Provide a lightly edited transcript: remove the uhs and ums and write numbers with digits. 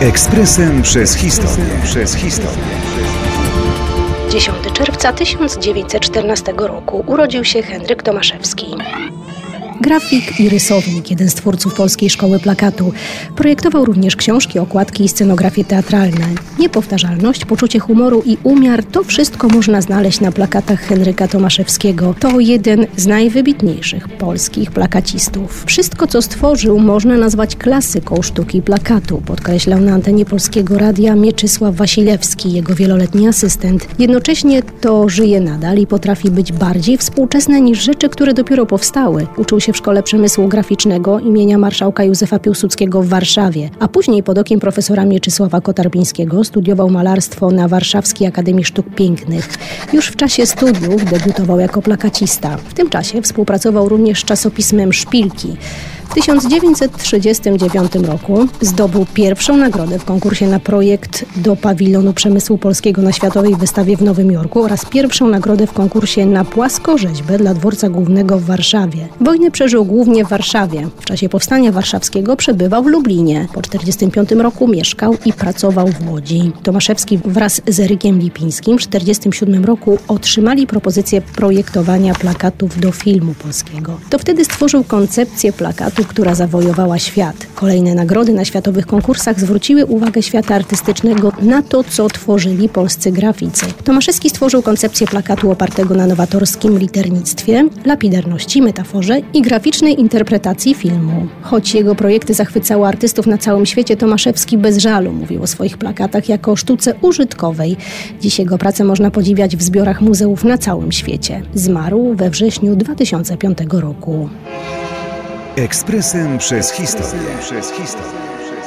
Ekspresem przez historię. 10 czerwca 1914 roku urodził się Henryk Tomaszewski. Grafik i rysownik, jeden z twórców Polskiej Szkoły Plakatu. Projektował również książki, okładki i scenografie teatralne. Niepowtarzalność, poczucie humoru i umiar – to wszystko można znaleźć na plakatach Henryka Tomaszewskiego. To jeden z najwybitniejszych polskich plakacistów. Wszystko, co stworzył, można nazwać klasyką sztuki plakatu, podkreślał na antenie Polskiego Radia Mieczysław Wasilewski, jego wieloletni asystent. Jednocześnie to żyje nadal i potrafi być bardziej współczesne niż rzeczy, które dopiero powstały. Uczył się w Szkole Przemysłu Graficznego imienia marszałka Józefa Piłsudskiego w Warszawie, a później pod okiem profesora Mieczysława Kotarbińskiego studiował malarstwo na Warszawskiej Akademii Sztuk Pięknych. Już w czasie studiów debiutował jako plakacista. W tym czasie współpracował również z czasopismem Szpilki. W 1939 roku zdobył pierwszą nagrodę w konkursie na projekt do pawilonu przemysłu polskiego na Światowej Wystawie w Nowym Jorku oraz pierwszą nagrodę w konkursie na płaskorzeźbę dla Dworca Głównego w Warszawie. Wojnę przeżył głównie w Warszawie. W czasie Powstania Warszawskiego przebywał w Lublinie. Po 1945 roku mieszkał i pracował w Łodzi. Tomaszewski wraz z Erykiem Lipińskim w 1947 roku otrzymali propozycję projektowania plakatów do filmu polskiego. To wtedy stworzył koncepcję plakatu, która zawojowała świat. Kolejne nagrody na światowych konkursach zwróciły uwagę świata artystycznego na to, co tworzyli polscy graficy. Tomaszewski stworzył koncepcję plakatu opartego na nowatorskim liternictwie, lapidarności, metaforze i graficznej interpretacji filmu. Choć jego projekty zachwycały artystów na całym świecie, Tomaszewski bez żalu mówił o swoich plakatach jako o sztuce użytkowej. Dziś jego pracę można podziwiać w zbiorach muzeów na całym świecie. Zmarł we wrześniu 2005 roku. Ekspresem przez historię.